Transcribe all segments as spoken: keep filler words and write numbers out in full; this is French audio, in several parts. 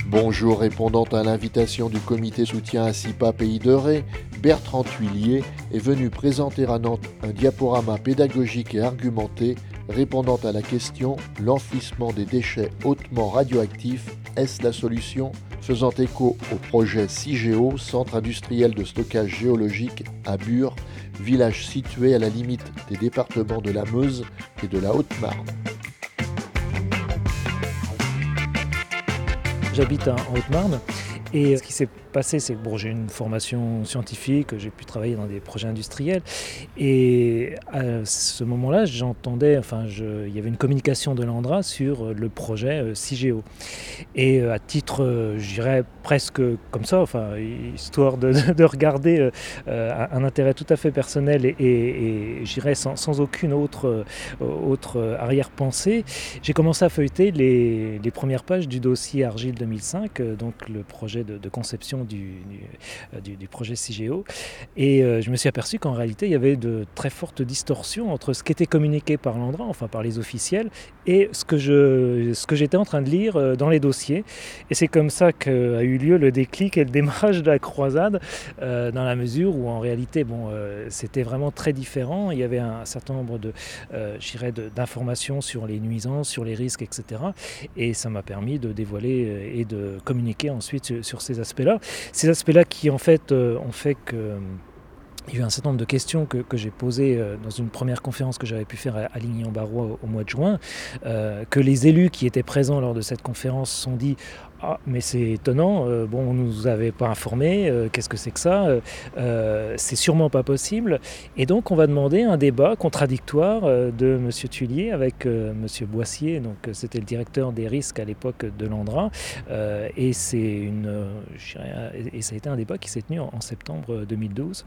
Bonjour, répondant à l'invitation du comité soutien à SIPA Pays de Ré, Bertrand Thuillier est venu présenter à Nantes un diaporama pédagogique et argumenté répondant à la question « L'enfouissement des déchets hautement radioactifs, est-ce la solution ?» faisant écho au projet CIGEO, Centre industriel de stockage géologique à Bure, village situé à la limite des départements de la Meuse et de la Haute-Marne. J'habite en Haute-Marne et ce qui s'est passé, c'est que bon, j'ai une formation scientifique, j'ai pu travailler dans des projets industriels et à ce moment-là, j'entendais, enfin, je, il y avait une communication de l'Andra sur le projet CIGEO. Et à titre, je dirais presque comme ça, enfin, histoire de, de regarder euh, un intérêt tout à fait personnel et, et, et je dirais sans, sans aucune autre, autre arrière-pensée, j'ai commencé à feuilleter les, les premières pages du dossier Argile deux mille cinq, donc le projet de, de conception du, du, du projet CIGEO. Et euh, je me suis aperçu qu'en réalité, il y avait de très fortes distorsions entre ce qui était communiqué par l'Andra, enfin par les officiels, et ce que, je, ce que j'étais en train de lire dans les dossiers. Et c'est comme ça qu'a eu lieu le déclic et le démarrage de la croisade, euh, dans la mesure où en réalité, bon, euh, c'était vraiment très différent. Il y avait un certain nombre de, euh, je dirais de, d'informations sur les nuisances, sur les risques, et cetera. Et ça m'a permis de dévoiler et de communiquer ensuite sur, sur ces aspects-là. Ces aspects-là qui en fait euh, ont fait que il y a eu un certain nombre de questions que, que j'ai posées euh, dans une première conférence que j'avais pu faire à, à Ligny-en-Barrois au, au mois de juin, euh, que les élus qui étaient présents lors de cette conférence se sont dit « Ah, mais c'est étonnant, euh, bon, on ne nous avait pas informés, euh, qu'est-ce que c'est que ça euh, c'est sûrement pas possible ». Et donc on va demander un débat contradictoire euh, de M. Thuillier avec euh, M. Boissier, donc c'était le directeur des risques à l'époque de l'Andra, euh, et, c'est une, euh, je dirais, et ça a été un débat qui s'est tenu en, en septembre deux mille douze.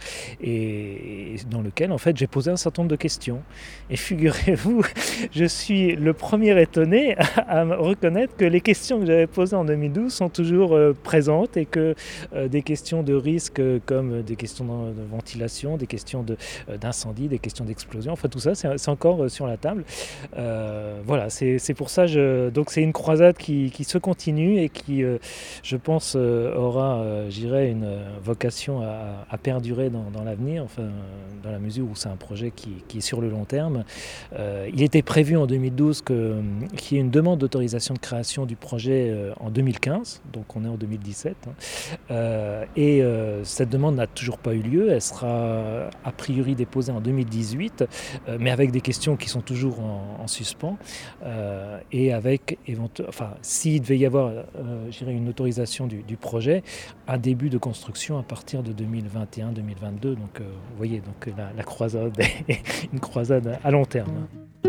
Et dans lequel en fait j'ai posé un certain nombre de questions. Et figurez-vous, je suis le premier étonné à reconnaître que les questions que j'avais posées en deux mille douze sont toujours euh, présentes et que euh, des questions de risque euh, comme des questions de, de ventilation, des questions de, euh, d'incendie, des questions d'explosion, enfin tout ça c'est, c'est encore euh, sur la table. Euh, voilà, c'est, c'est pour ça, je, donc c'est une croisade qui, qui se continue et qui, euh, je pense, euh, aura, euh, j'irais, une vocation à, à perdurer dans, dans l'avenir, enfin, dans la mesure où c'est un projet qui, qui est sur le long terme. Euh, il était prévu en deux mille douze que, qu'il y ait une demande d'autorisation de création du projet euh, en deux mille quinze, donc on est en deux mille dix-sept, hein. euh, et euh, cette demande n'a toujours pas eu lieu, elle sera a priori déposée en deux mille dix-huit, euh, mais avec des questions qui sont toujours en, en suspens, euh, et avec, éventu- enfin, s'il devait y avoir euh, je dirais une autorisation du, du projet, un début de construction à partir de deux mille vingt et un deux mille vingt-deux, donc euh, vous voyez, donc la, la croisade est une croisade à long terme.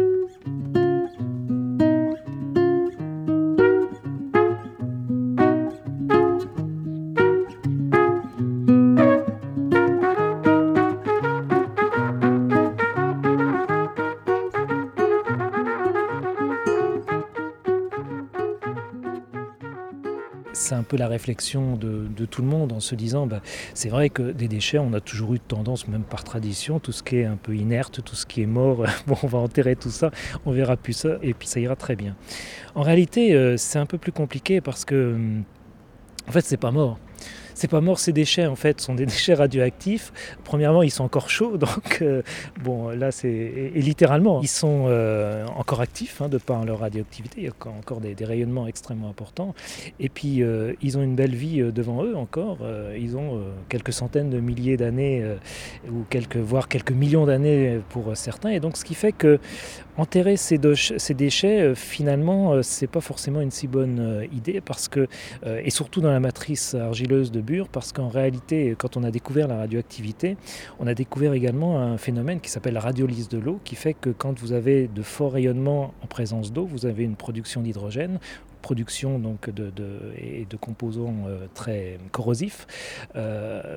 C'est un peu la réflexion de, de tout le monde en se disant bah, c'est vrai que des déchets, on a toujours eu tendance, même par tradition, tout ce qui est un peu inerte, tout ce qui est mort, bon, on va enterrer tout ça, on verra plus ça et puis ça ira très bien. En réalité, euh, c'est un peu plus compliqué parce que en fait, c'est pas mort. C'est pas mort, ces déchets en fait sont des déchets radioactifs. Premièrement, ils sont encore chauds, donc euh, bon là c'est et, et littéralement ils sont euh, encore actifs hein, de par leur radioactivité. Il y a encore des, des rayonnements extrêmement importants. Et puis euh, ils ont une belle vie euh, devant eux encore. Euh, ils ont euh, quelques centaines de milliers d'années euh, ou quelques voire quelques millions d'années pour certains. Et donc ce qui fait que enterrer ces, de, ces déchets, euh, finalement, euh, c'est pas forcément une si bonne euh, idée parce que, euh, et surtout dans la matrice argileuse de Bure, parce qu'en réalité, quand on a découvert la radioactivité, on a découvert également un phénomène qui s'appelle la radiolyse de l'eau, qui fait que quand vous avez de forts rayonnements en présence d'eau, vous avez une production d'hydrogène, production donc de, de, et de composants euh, très corrosifs. Euh,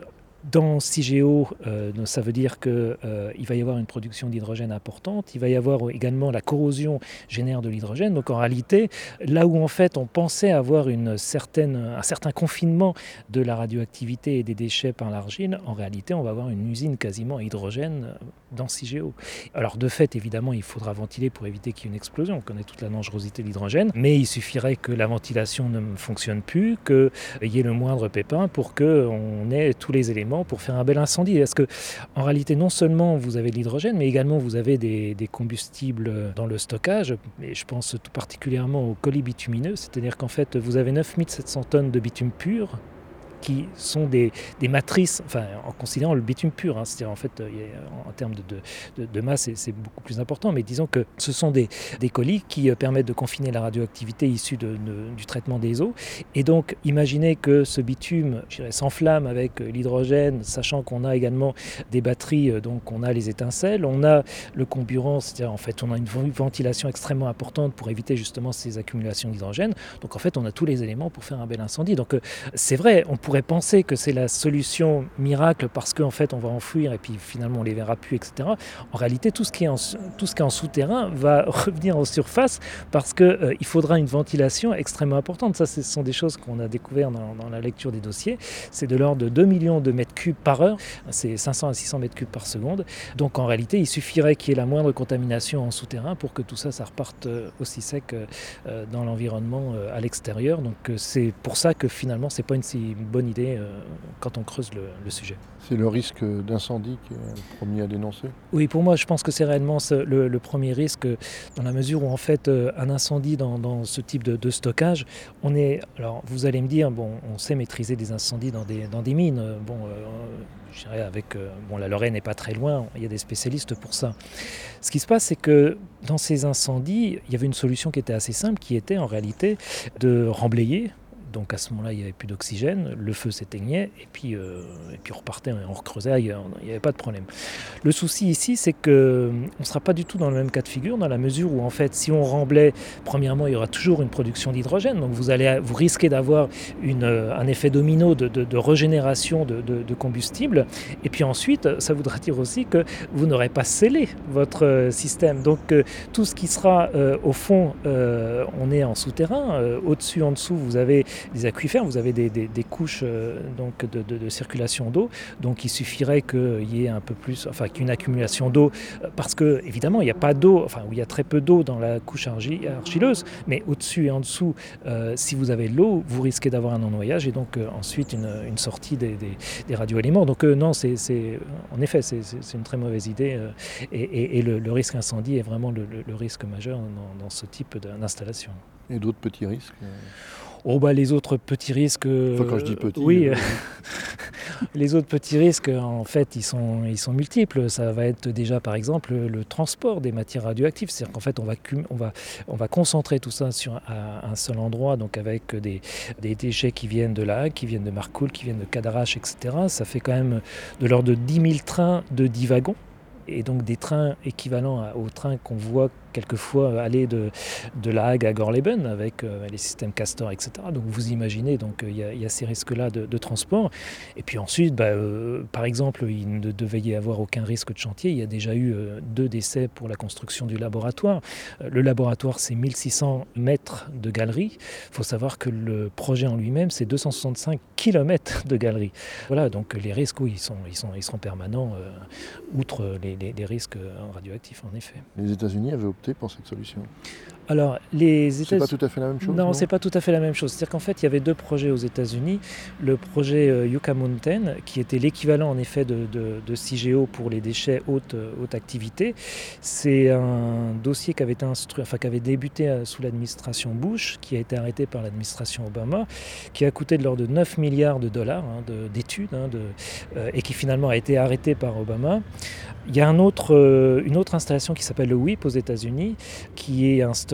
Dans CIGEO, euh, ça veut dire qu'il euh, va y avoir une production d'hydrogène importante, il va y avoir également la corrosion génère de l'hydrogène. Donc en réalité, là où en fait on pensait avoir une certaine, un certain confinement de la radioactivité et des déchets par l'argile, en réalité on va avoir une usine quasiment à hydrogène dans CIGEO. Alors de fait, évidemment, il faudra ventiler pour éviter qu'il y ait une explosion. On connaît toute la dangerosité de l'hydrogène, mais il suffirait que la ventilation ne fonctionne plus, qu'il y ait le moindre pépin pour qu'on ait tous les éléments pour faire un bel incendie. Parce que, en réalité, non seulement vous avez de l'hydrogène, mais également vous avez des, des combustibles dans le stockage. Et je pense tout particulièrement aux colis bitumineux, c'est-à-dire qu'en fait, vous avez neuf mille sept cents tonnes de bitume pur qui sont des, des matrices, enfin en considérant le bitume pur, hein, c'est-à-dire en fait en termes de, de, de masse c'est, c'est beaucoup plus important, mais disons que ce sont des, des colis qui permettent de confiner la radioactivité issue de, de, du traitement des eaux, et donc imaginez que ce bitume, je dirais, s'enflamme avec l'hydrogène, sachant qu'on a également des batteries, donc on a les étincelles, on a le comburant, c'est-à-dire en fait on a une ventilation extrêmement importante pour éviter justement ces accumulations d'hydrogène, donc en fait on a tous les éléments pour faire un bel incendie. Donc c'est vrai, on pourrait penser que c'est la solution miracle parce qu'en fait on va enfouir et puis finalement on les verra plus, et cetera. En réalité, tout ce qui est en, tout ce qui est en souterrain va revenir en surface parce qu'il euh, faudra une ventilation extrêmement importante. Ça, ce sont des choses qu'on a découvertes dans, dans la lecture des dossiers. C'est de l'ordre de deux millions de mètres cubes par heure, c'est cinq cents à six cents mètres cubes par seconde. Donc en réalité, il suffirait qu'il y ait la moindre contamination en souterrain pour que tout ça, ça reparte aussi sec euh, dans l'environnement euh, à l'extérieur. Donc euh, c'est pour ça que finalement, c'est pas une si bonne idée euh, quand on creuse le, le sujet. C'est le risque d'incendie qui est le premier à dénoncer ? Oui, pour moi, je pense que c'est réellement ce, le, le premier risque, dans la mesure où en fait, euh, un incendie dans, dans ce type de, de stockage, on est. Alors, vous allez me dire, bon, on sait maîtriser des incendies dans des, dans des mines. Bon, euh, je dirais avec. Euh, bon, la Lorraine n'est pas très loin, il y a des spécialistes pour ça. Ce qui se passe, c'est que dans ces incendies, il y avait une solution qui était assez simple, qui était en réalité de remblayer. Donc à ce moment-là, il n'y avait plus d'oxygène, le feu s'éteignait, et puis, euh, et puis on repartait, on recreusait ailleurs, il n'y avait pas de problème. Le souci ici, c'est qu'on ne sera pas du tout dans le même cas de figure, dans la mesure où, en fait, si on remblait, premièrement, il y aura toujours une production d'hydrogène, donc vous, allez, vous risquez d'avoir une, un effet domino de, de, de régénération de, de, de combustible, et puis ensuite, ça voudra dire aussi que vous n'aurez pas scellé votre système. Donc euh, tout ce qui sera euh, au fond, euh, on est en souterrain, euh, au-dessus, en dessous, vous avez des aquifères, vous avez des, des, des couches euh, donc de, de, de circulation d'eau, donc il suffirait qu'il y ait un peu plus, enfin qu'une accumulation d'eau, parce que évidemment il n'y a pas d'eau, enfin il y a très peu d'eau dans la couche argi- argileuse, mais au-dessus et en dessous, euh, si vous avez de l'eau, vous risquez d'avoir un ennoyage et donc euh, ensuite une, une sortie des, des, des radioéléments. Donc euh, non, c'est, c'est, en effet c'est, c'est, c'est une très mauvaise idée euh, et, et, et le, le risque incendie est vraiment le, le, le risque majeur dans, dans ce type d'installation. Et d'autres petits risques ? Oh bah les autres petits risques. Enfin, quand je dis petits. Oui. Euh... les autres petits risques, en fait, ils sont, ils sont multiples. Ça va être déjà, par exemple, le transport des matières radioactives. C'est-à-dire qu'en fait, on va, on va, on va concentrer tout ça sur un, un seul endroit, donc avec des, des déchets qui viennent de La Hague, qui viennent de Marcoule, qui viennent de Cadarache, et cetera. Ça fait quand même de l'ordre de dix mille trains de dix wagons. Et donc des trains équivalents aux trains qu'on voit quelquefois aller de, de La Hague à Gorleben avec euh, les systèmes Castor, et cetera. Donc vous imaginez, donc il y, y a ces risques-là de, de transport. Et puis ensuite, bah, euh, par exemple, il ne devait y avoir aucun risque de chantier. Il y a déjà eu euh, deux décès pour la construction du laboratoire. Euh, le laboratoire, c'est mille six cents mètres de galerie. Il faut savoir que le projet en lui-même, c'est deux cent soixante-cinq kilomètres de galerie. Voilà, donc les risques, oui, ils, sont, ils, sont, ils seront permanents, euh, outre les, les, les risques radioactifs, en effet. Les États-Unis avaient opté pour cette solution ? Alors, les États-Unis... C'est pas tout à fait la même chose ? Non, non c'est pas tout à fait la même chose. C'est-à-dire qu'en fait, il y avait deux projets aux États-Unis. Le projet euh, Yucca Mountain, qui était l'équivalent en effet de, de, de CIGEO pour les déchets haute, haute activité. C'est un dossier qui avait, été instru... enfin, qui avait débuté euh, sous l'administration Bush, qui a été arrêté par l'administration Obama, qui a coûté de l'ordre de neuf milliards de dollars hein, de, d'études, hein, de, euh, et qui finalement a été arrêté par Obama. Il y a un autre, euh, une autre installation qui s'appelle le W I P aux États-Unis, qui est un stock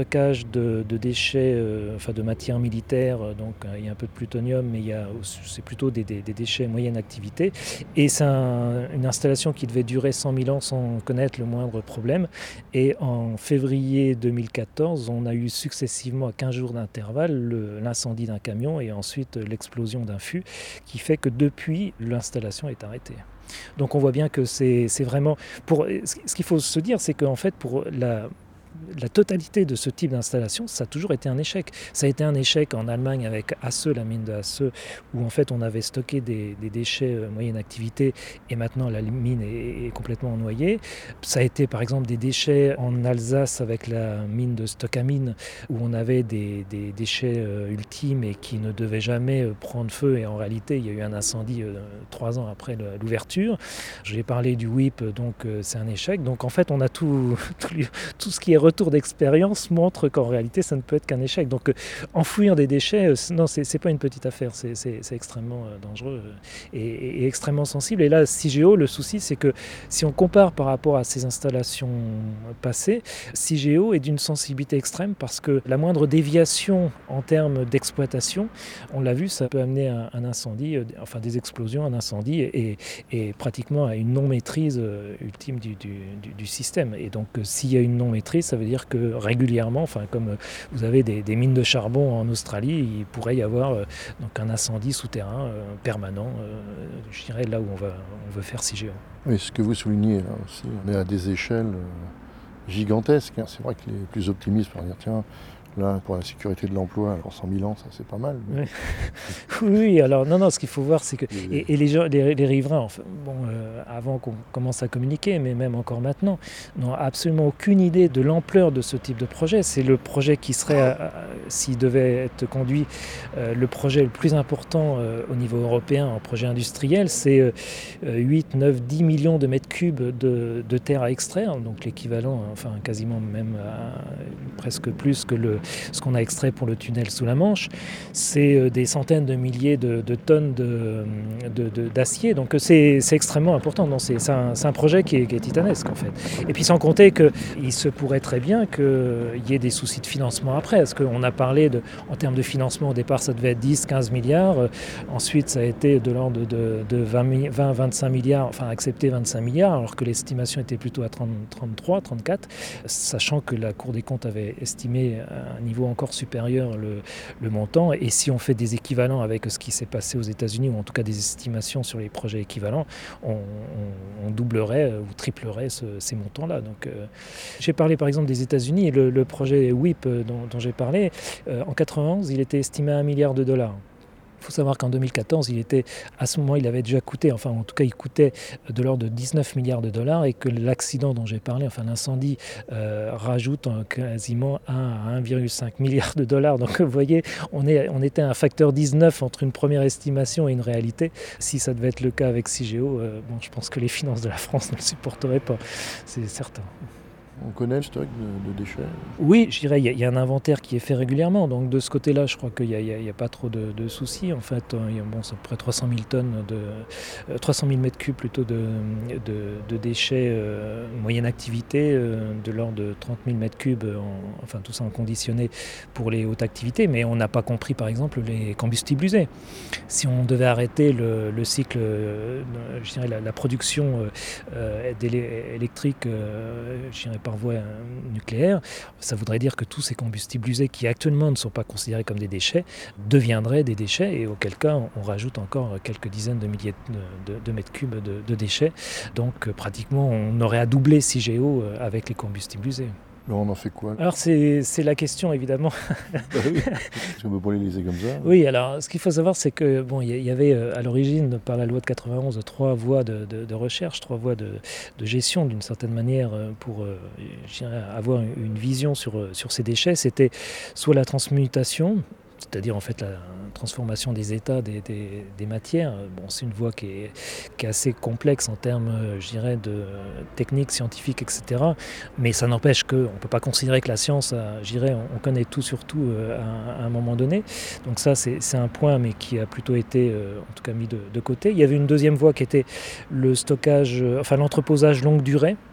stockage de, de déchets, euh, enfin de matières militaires, donc euh, il y a un peu de plutonium, mais il y a, c'est plutôt des, des, des déchets moyenne activité. Et c'est un, une installation qui devait durer cent mille ans sans connaître le moindre problème. Et en février deux mille quatorze, on a eu successivement à quinze jours d'intervalle le, l'incendie d'un camion et ensuite l'explosion d'un fût, qui fait que depuis, l'installation est arrêtée. Donc on voit bien que c'est, c'est vraiment... Pour, ce qu'il faut se dire, c'est qu'en fait, pour la... la totalité de ce type d'installation, ça a toujours été un échec. Ça a été un échec en Allemagne avec Hasse, la mine de Hasse, où en fait on avait stocké des, des déchets euh, moyenne activité et maintenant la mine est, est complètement noyée. Ça a été par exemple des déchets en Alsace avec la mine de Stockamine, où on avait des, des déchets euh, ultimes et qui ne devaient jamais euh, prendre feu, et en réalité il y a eu un incendie euh, trois ans après le, l'ouverture. J'ai parlé du W I P, donc euh, c'est un échec. Donc en fait on a tout, tout, tout ce qui est retour d'expérience montre qu'en réalité ça ne peut être qu'un échec. Donc euh, enfouir des déchets, euh, non, c'est, c'est pas une petite affaire, c'est, c'est, c'est extrêmement euh, dangereux euh, et, et extrêmement sensible. Et là, Cigéo, le souci c'est que si on compare par rapport à ces installations passées, Cigéo est d'une sensibilité extrême parce que la moindre déviation en termes d'exploitation, on l'a vu, ça peut amener un, un incendie, euh, enfin des explosions, un incendie et, et pratiquement à une non-maîtrise euh, ultime du, du, du, du système. Et donc euh, s'il y a une non-maîtrise, ça veut dire que régulièrement, enfin comme vous avez des, des mines de charbon en Australie, il pourrait y avoir euh, donc un incendie souterrain euh, permanent, euh, je dirais là où on, va, on veut faire Cigéo. Oui, ce que vous soulignez là aussi, on est à des échelles euh, gigantesques. Hein. C'est vrai que les plus optimistes vont dire tiens, là pour la sécurité de l'emploi, alors cent mille ans, ça c'est pas mal. Mais... Oui. oui, alors non, non, ce qu'il faut voir, c'est que et, et les, gens, les, les riverains, enfin, bon, euh, avant qu'on commence à communiquer, mais même encore maintenant, n'ont absolument aucune idée de l'ampleur de ce type de projet. C'est le projet qui serait, euh, s'il devait être conduit, euh, le projet le plus important euh, au niveau européen en projet industriel. C'est euh, huit, neuf, dix millions de mètres cubes de, de terre à extraire, donc l'équivalent, enfin quasiment même à, presque plus que le ce qu'on a extrait pour le tunnel sous la Manche. C'est des centaines de milliers de, de tonnes de, de, de, d'acier, donc c'est, c'est extrêmement important. Non, c'est, c'est, un, c'est un projet qui est, qui est titanesque en fait. Et puis sans compter qu'il se pourrait très bien qu'il y ait des soucis de financement après, parce qu'on a parlé de, en termes de financement, au départ ça devait être dix, quinze milliards, ensuite ça a été de l'ordre de, de vingt, vingt-cinq milliards, enfin accepté vingt-cinq milliards, alors que l'estimation était plutôt à trente, trente-trois, trente-quatre, sachant que la Cour des comptes avait estimé un niveau encore supérieur le, le montant. Et si on fait des équivalents avec ce qui s'est passé aux États-Unis, ou en tout cas des estimations sur les projets équivalents, on, on, on doublerait ou triplerait ce, ces montants-là. Donc, euh, j'ai parlé par exemple des États-Unis, le, le projet W I P dont, dont j'ai parlé, euh, en quatre-vingt-onze, il était estimé à un milliard de dollars. Il faut savoir qu'en deux mille quatorze, il était, à ce moment, il avait déjà coûté, enfin en tout cas il coûtait de l'ordre de dix-neuf milliards de dollars, et que l'accident dont j'ai parlé, enfin l'incendie, euh, rajoute quasiment un à un virgule cinq milliard de dollars. Donc vous voyez, on, est, on était à un facteur dix-neuf entre une première estimation et une réalité. Si ça devait être le cas avec Cigéo, euh, bon, je pense que les finances de la France ne le supporteraient pas, c'est certain. On connaît le stock de, de déchets? Oui, je dirais, il y, y a un inventaire qui est fait régulièrement. Donc de ce côté-là, je crois qu'il n'y a, a, a pas trop de, de soucis. En fait, il y a, bon, c'est à peu près trois cent mille tonnes, de, euh, trois cent mille mètres cubes plutôt de, de, de déchets euh, moyenne activité, euh, de l'ordre de trente mille mètres cubes, en, enfin tout ça en conditionné pour les hautes activités. Mais on n'a pas compris, par exemple, les combustibles usés. Si on devait arrêter le, le cycle, euh, je dirais la, la production euh, électrique, euh, je dirais par voie nucléaire, ça voudrait dire que tous ces combustibles usés qui actuellement ne sont pas considérés comme des déchets deviendraient des déchets, et auquel cas on, on rajoute encore quelques dizaines de milliers de, de, de mètres cubes de, de déchets. Donc pratiquement on aurait à doubler Cigéo avec les combustibles usés. Mais on en fait quoi? Alors c'est, c'est la question évidemment. Bah oui, parce qu'on peut pas les laisser comme ça. Oui, alors ce qu'il faut savoir, c'est que bon, il y avait à l'origine, par la loi de quatre-vingt-onze, trois voies de, de, de recherche, trois voies de, de gestion d'une certaine manière pour je dirais, avoir une vision sur, sur ces déchets. C'était soit la transmutation, c'est-à-dire en fait la transformation des états des, des, des matières. Bon, c'est une voie qui est, qui est assez complexe en termes, je dirais, de techniques, scientifiques, et cetera. Mais ça n'empêche qu'on ne peut pas considérer que la science, je dirais, on connaît tout sur tout à, à un moment donné. Donc ça, c'est, c'est un point, mais qui a plutôt été, en tout cas, mis de, de côté. Il y avait une deuxième voie qui était le stockage, enfin l'entreposage longue durée.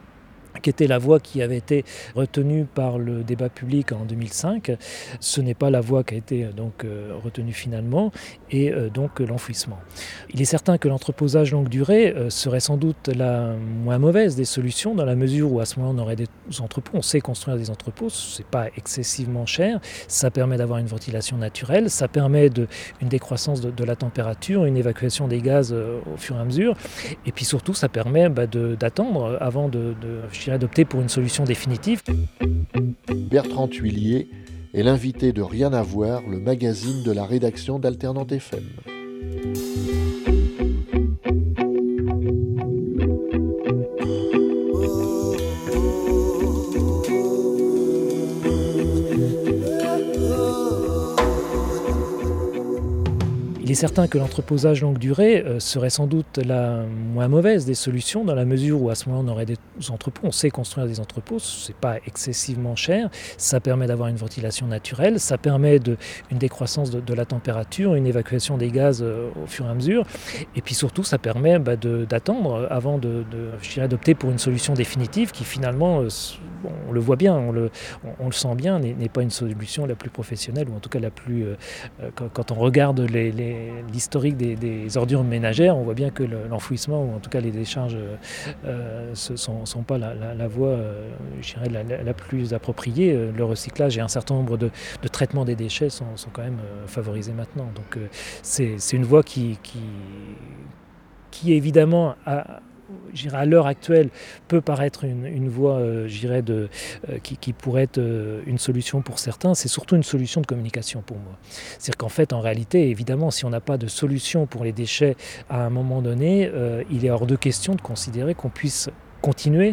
qui était la voie qui avait été retenue par le débat public en deux mille cinq. Ce n'est pas la voie qui a été donc euh, retenue finalement, et euh, donc l'enfouissement. Il est certain que l'entreposage longue durée euh, serait sans doute la moins mauvaise des solutions, dans la mesure où à ce moment on aurait des entrepôts. On sait construire des entrepôts, c'est pas excessivement cher, ça permet d'avoir une ventilation naturelle, ça permet de, une décroissance de, de la température, une évacuation des gaz euh, au fur et à mesure, et puis surtout ça permet bah, de, d'attendre avant de, de je dirais, d'opter pour une solution définitive. Bertrand Thuillier est l'invité de Rien à voir, le magazine de la rédaction d'Alternante F M. Il est certain que l'entreposage longue durée euh, serait sans doute la moins mauvaise des solutions, dans la mesure où à ce moment on aurait des entrepôts. On sait construire des entrepôts, c'est pas excessivement cher, ça permet d'avoir une ventilation naturelle, ça permet de, une décroissance de, de la température, une évacuation des gaz euh, au fur et à mesure, et puis surtout ça permet bah, de, d'attendre avant de, de, je dirais, d'opter pour une solution définitive qui finalement, euh, bon, on le voit bien, on le, on, on le sent bien, n'est, n'est pas une solution la plus professionnelle, ou en tout cas la plus... Euh, quand, quand on regarde les, les l'historique des, des ordures ménagères, on voit bien que le, l'enfouissement, ou en tout cas les décharges, euh, ne sont, sont pas la, la, la voie euh, je dirais, la, la, la plus appropriée. Le recyclage et un certain nombre de, de traitements des déchets sont, sont quand même euh, favorisés maintenant. Donc euh, c'est, c'est une voie qui, qui, qui évidemment a, à l'heure actuelle, peut paraître une, une voie euh, de, euh, qui, qui pourrait être euh, une solution pour certains. C'est surtout une solution de communication pour moi. C'est-à-dire qu'en fait, en réalité, évidemment, si on n'a pas de solution pour les déchets à un moment donné, euh, il est hors de question de considérer qu'on puisse continuer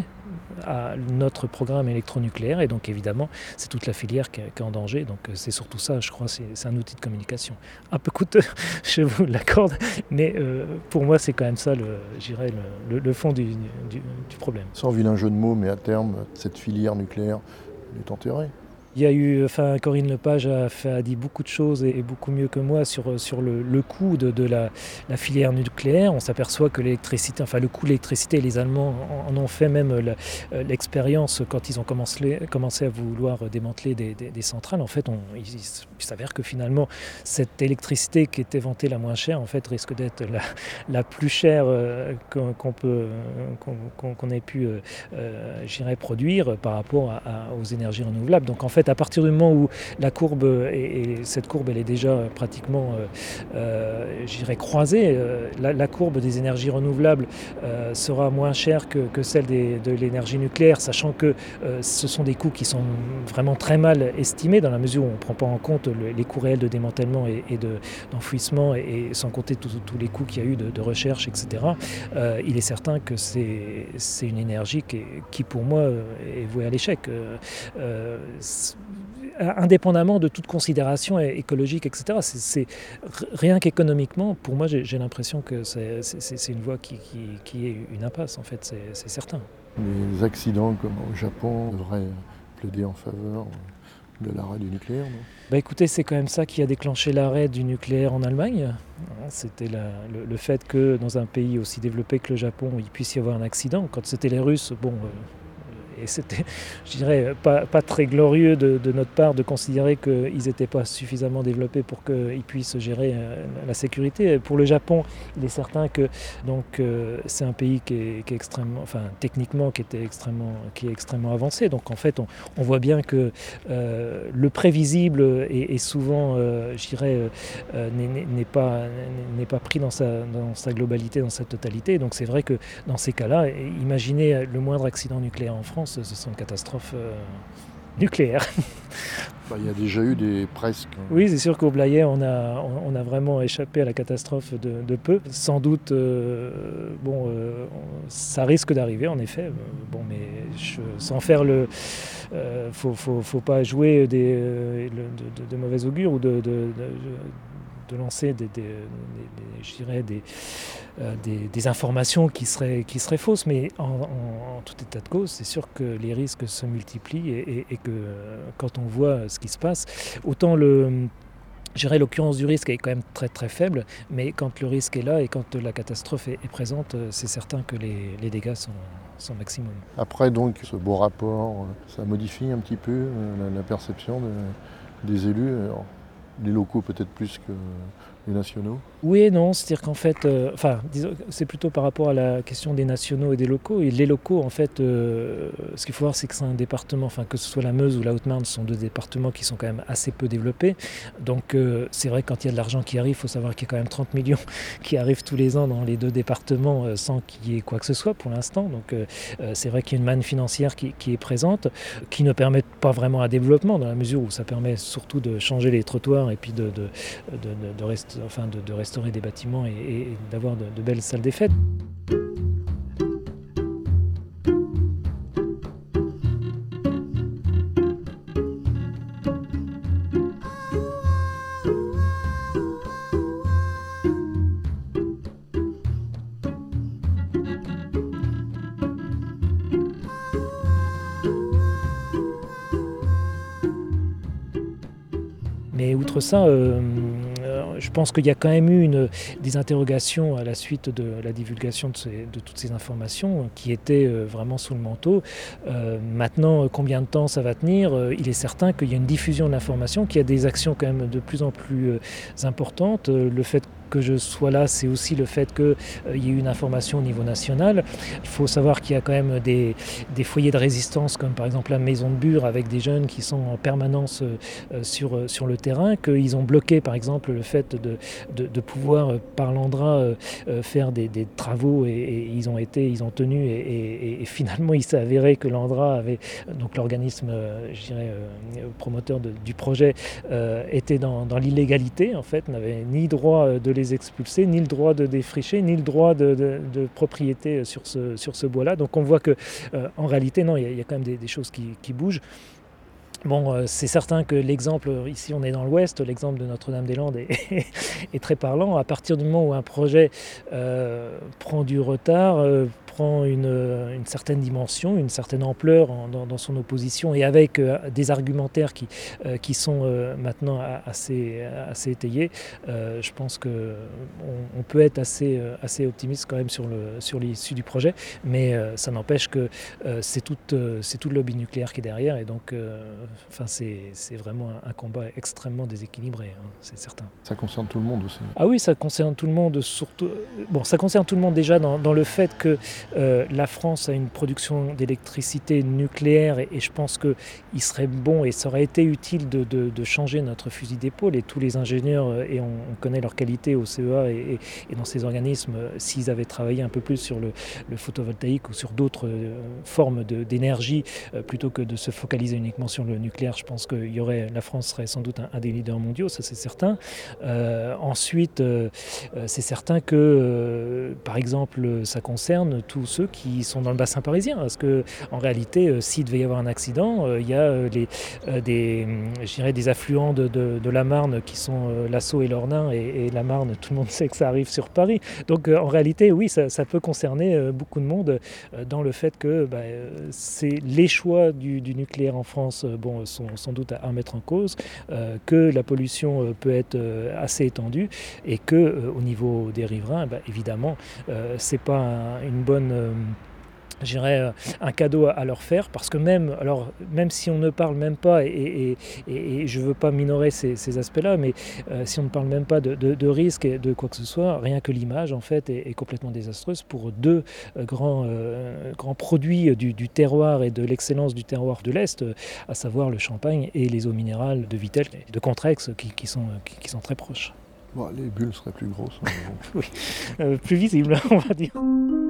à notre programme électronucléaire, et donc évidemment c'est toute la filière qui est, qui est en danger. Donc c'est surtout ça, je crois, c'est, c'est un outil de communication un peu coûteux, je vous l'accorde, mais euh, pour moi c'est quand même ça le, j'irais le, le, le fond du, du, du problème. Sans vilain jeu de mots, mais à terme cette filière nucléaire est enterrée. Il y a eu, enfin, Corinne Lepage a, fait, a dit beaucoup de choses et, et beaucoup mieux que moi sur, sur le, le coût de, de la, la filière nucléaire. On s'aperçoit que l'électricité, enfin le coût de l'électricité, les Allemands en ont fait même la, l'expérience quand ils ont commencé, commencé à vouloir démanteler des, des, des centrales. En fait, on, il, il s'avère que finalement cette électricité qui était vantée la moins chère, en fait, risque d'être la, la plus chère euh, qu'on, qu'on peut, qu'on, qu'on ait pu, euh, j'irais, produire par rapport à, à, aux énergies renouvelables. Donc en fait, à partir du moment où la courbe, et, et cette courbe elle est déjà pratiquement euh, euh, j'irais croisée, euh, la, la courbe des énergies renouvelables euh, sera moins chère que, que celle des, de l'énergie nucléaire, sachant que euh, ce sont des coûts qui sont vraiment très mal estimés, dans la mesure où on ne prend pas en compte le, les coûts réels de démantèlement et, et de, d'enfouissement, et, et sans compter tous les coûts qu'il y a eu de, de recherche, et cetera. Euh, il est certain que c'est, c'est une énergie qui, qui pour moi est vouée à l'échec. Euh, euh, indépendamment de toute considération écologique, et cetera. C'est, c'est, rien qu'économiquement, pour moi, j'ai, j'ai l'impression que c'est, c'est, c'est une voie qui, qui, qui est une impasse, en fait, c'est, c'est certain. Les accidents comme au Japon devraient plaider en faveur de l'arrêt du nucléaire, non ? Bah écoutez, c'est quand même ça qui a déclenché l'arrêt du nucléaire en Allemagne. C'était la, le, le fait que dans un pays aussi développé que le Japon, il puisse y avoir un accident. Quand c'était les Russes, bon... Euh, Et c'était, je dirais, pas, pas très glorieux de, de notre part de considérer qu'ils n'étaient pas suffisamment développés pour qu'ils puissent gérer la sécurité. Pour le Japon, il est certain que donc, euh, c'est un pays qui est, qui est extrêmement, enfin, techniquement, qui, était extrêmement, qui est extrêmement avancé. Donc en fait, on, on voit bien que euh, le prévisible est, est souvent, euh, je dirais, euh, n'est, n'est, pas, n'est pas pris dans sa, dans sa globalité, dans sa totalité. Donc c'est vrai que dans ces cas-là, imaginez le moindre accident nucléaire en France, ce sont une catastrophe euh, nucléaire. Bah, il y a déjà eu des presque. Oui, c'est sûr qu'au Blayais, on a, on, on a vraiment échappé à la catastrophe de, de peu. Sans doute, euh, bon, euh, ça risque d'arriver, en effet. Bon, mais je, sans faire le... Euh, faut, faut, faut pas jouer des, euh, de, de, de mauvais augure ou de... de, de de lancer des, des, des, des, je dirais des, euh, des, des informations qui seraient, qui seraient fausses, mais en, en, en tout état de cause, c'est sûr que les risques se multiplient et, et, et que euh, quand on voit ce qui se passe, autant le... Je dirais l'occurrence du risque est quand même très très faible, mais quand le risque est là et quand la catastrophe est, est présente, c'est certain que les, les dégâts sont, son maximum. Après, donc, ce beau rapport, ça modifie un petit peu euh, la, la perception de, des élus, alors, les locaux peut-être plus que les nationaux. Oui et non, c'est-à-dire qu'en fait, euh, enfin, disons, c'est plutôt par rapport à la question des nationaux et des locaux. Et les locaux, en fait, euh, ce qu'il faut voir, c'est que c'est un département, enfin, que ce soit la Meuse ou la Haute-Marne, ce sont deux départements qui sont quand même assez peu développés. Donc, euh, c'est vrai que quand il y a de l'argent qui arrive, il faut savoir qu'il y a quand même trente millions qui arrivent tous les ans dans les deux départements euh, sans qu'il y ait quoi que ce soit pour l'instant. Donc, euh, c'est vrai qu'il y a une manne financière qui, qui est présente, qui ne permet pas vraiment un développement, dans la mesure où ça permet surtout de changer les trottoirs et puis de, de, de, de, de, rest, enfin, de, de restaurer des bâtiments et, et d'avoir de, de belles salles des fêtes. Mais outre ça, euh, je pense qu'il y a quand même eu une, des interrogations à la suite de la divulgation de, ces, de toutes ces informations qui étaient vraiment sous le manteau. Euh, maintenant, combien de temps ça va tenir ? Il est certain qu'il y a une diffusion de l'information, qu'il y a des actions quand même de plus en plus importantes. Le fait que je sois là, c'est aussi le fait qu'il euh, y ait une information au niveau national. Il faut savoir qu'il y a quand même des, des foyers de résistance, comme par exemple la Maison de Bure, avec des jeunes qui sont en permanence euh, sur, sur le terrain, qu'ils ont bloqué par exemple le fait de, de, de pouvoir, euh, par l'Andra, euh, faire des, des travaux, et, et ils ont été, ils ont tenu, et, et, et finalement il s'est avéré que l'Andra avait, donc l'organisme, euh, je dirais, euh, promoteur de, du projet, euh, était dans, dans l'illégalité, en fait, n'avait ni droit de les expulser, ni le droit de défricher, ni le droit de, de, de propriété sur ce, sur ce bois-là. Donc on voit que, euh, en réalité, non, il y, y a quand même des, des choses qui, qui bougent. Bon, euh, c'est certain que l'exemple, ici on est dans l'Ouest, l'exemple de Notre-Dame-des-Landes est, est très parlant. À partir du moment où un projet euh, prend du retard, euh, prend une, une certaine dimension, une certaine ampleur en, dans, dans son opposition, et avec euh, des argumentaires qui, euh, qui sont euh, maintenant assez, assez étayés, euh, je pense qu'on on peut être assez, assez optimiste quand même sur, le, sur l'issue du projet, mais euh, ça n'empêche que euh, c'est, tout, euh, c'est tout le lobby nucléaire qui est derrière, et donc euh, enfin, c'est, c'est vraiment un, un combat extrêmement déséquilibré, hein, c'est certain. Ça concerne tout le monde aussi. Ah oui, ça concerne tout le monde, surtout. Bon, ça concerne tout le monde déjà dans, dans le fait que euh, la France a une production d'électricité nucléaire, et, et je pense qu'il serait bon et ça aurait été utile de, de, de changer notre fusil d'épaule, et tous les ingénieurs, et on, on connaît leur qualité au C E A et, et, et dans ces organismes, s'ils avaient travaillé un peu plus sur le, le photovoltaïque ou sur d'autres euh, formes de, d'énergie, euh, plutôt que de se focaliser uniquement sur le nucléaire, je pense que y aurait, la France serait sans doute un, un des leaders mondiaux, ça c'est certain. Euh, ensuite, euh, c'est certain que, euh, par exemple, ça concerne tous ceux qui sont dans le bassin parisien, parce que en réalité, euh, s'il devait y avoir un accident, il euh, y a euh, les, euh, des, je dirais, des affluents de, de, de la Marne qui sont euh, l'Assau et l'Ornain, et, et la Marne, tout le monde sait que ça arrive sur Paris. Donc euh, en réalité, oui, ça, ça peut concerner euh, beaucoup de monde, euh, dans le fait que bah, c'est les choix du, du nucléaire en France, euh, bon, sont sans doute à, à mettre en cause, euh, que la pollution euh, peut être euh, assez étendue, et que euh, au niveau des riverains, bah, évidemment, euh, c'est pas un, une bonne euh, je dirais, un cadeau à leur faire, parce que même, alors, même si on ne parle même pas, et, et, et, et je ne veux pas minorer ces, ces aspects-là, mais euh, si on ne parle même pas de, de, de risque et de quoi que ce soit, rien que l'image en fait est, est complètement désastreuse pour deux euh, grands, euh, grands produits du, du terroir et de l'excellence du terroir de l'Est, euh, à savoir le champagne et les eaux minérales de Vittel, de Contrex, qui, qui, sont, qui, qui sont très proches. Bon, les bulles seraient plus grosses. Hein, bon. Oui, euh, plus visibles, on va dire.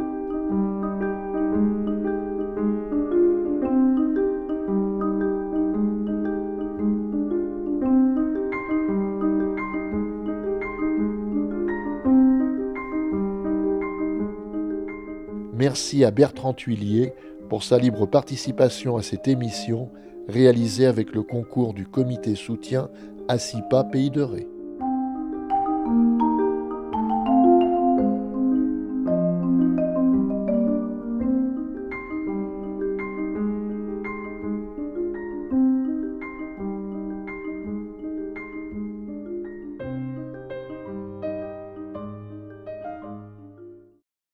Merci à Bertrand Thuillier pour sa libre participation à cette émission réalisée avec le concours du comité soutien ACIPA Pays de Ré.